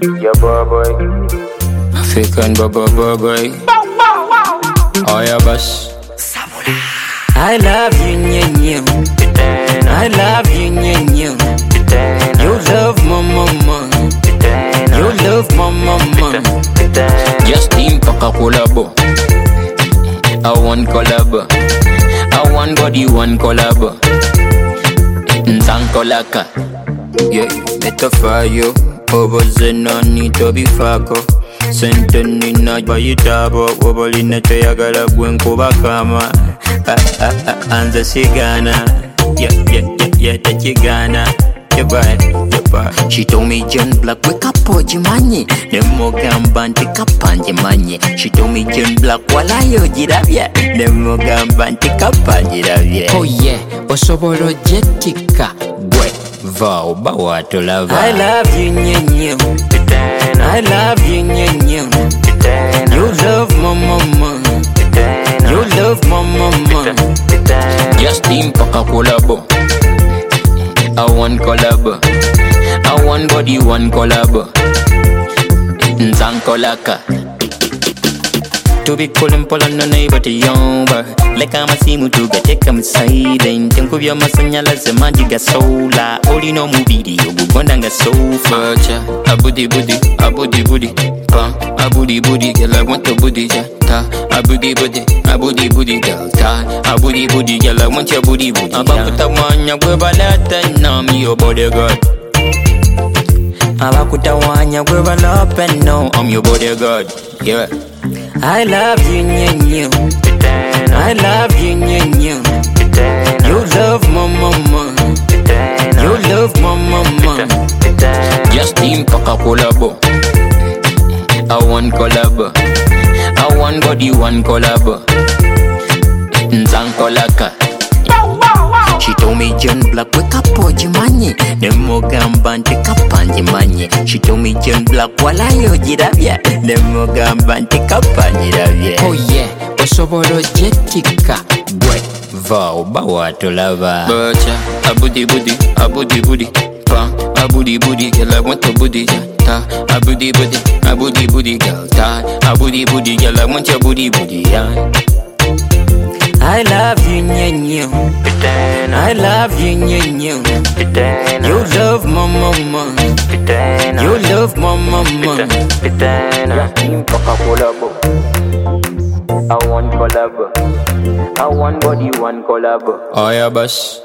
Yeah, boy. African boy. Oh yeah, boss. I love you, nye. I love you, nye. You love my mama. You love my mama. Just team paka collabo. I want collabo. I want body one collabo. Nzankolaka. Yeah, better for you. Oboze no need to be fako. Senteni na bayitabo. Woboli na choyagala gwenkuba kama. Anza sigana. Yeah, tachigana. She told me John Black wake up manye Nemo gamba ntika panje manye She told me John Black wala yo jirabye Nemo gamba ntika panje jirabye Oh yeah, osobolo jetika Gwe, vao bawa to lava I love you nye. I love you nye. You love my mama. You love my mama. Just team paka collabo. I want collabo. I want body one collabo. Nzankolaka. To be calling Pola no neighbor to yomba. Like I'm a simu to get take a silent. Think of your masanyala se magiga sola. Only no movie video. Bugondanga sofa. Abudi budi. Pa. Abudi budi. Girl I want your booty. Ta. Abudi budi. Girl ta. Abudi budi. Girl I want your booty. Abakuta wanya gwebalata na mi your bodyguard. Abakuta wanya gwebalata no I'm your bodyguard. Yeah. I love you nye. I love you nye. You love my mama. You love my mama. Just team paka collabo. I want collabo. I want body one collabo. Nzankolaka. She told me John Black wake up manye Nemo gamba ntika panje manye She told me John Black wala yo jirabye Nemo gamba ntika panje jirabye Oh yeah, osobolo jetika Gwe, vao bawa to lava Bacha, abudi budi Pa, abudi budi, girl I want your booty Ta, abudi budi, girl Ta, abudi budi, girl I want your booty yeah. I love you nye. I love you nye. You love my mama. You love my mama. I want collabo. I want body one collabo. Oh yeah, boss.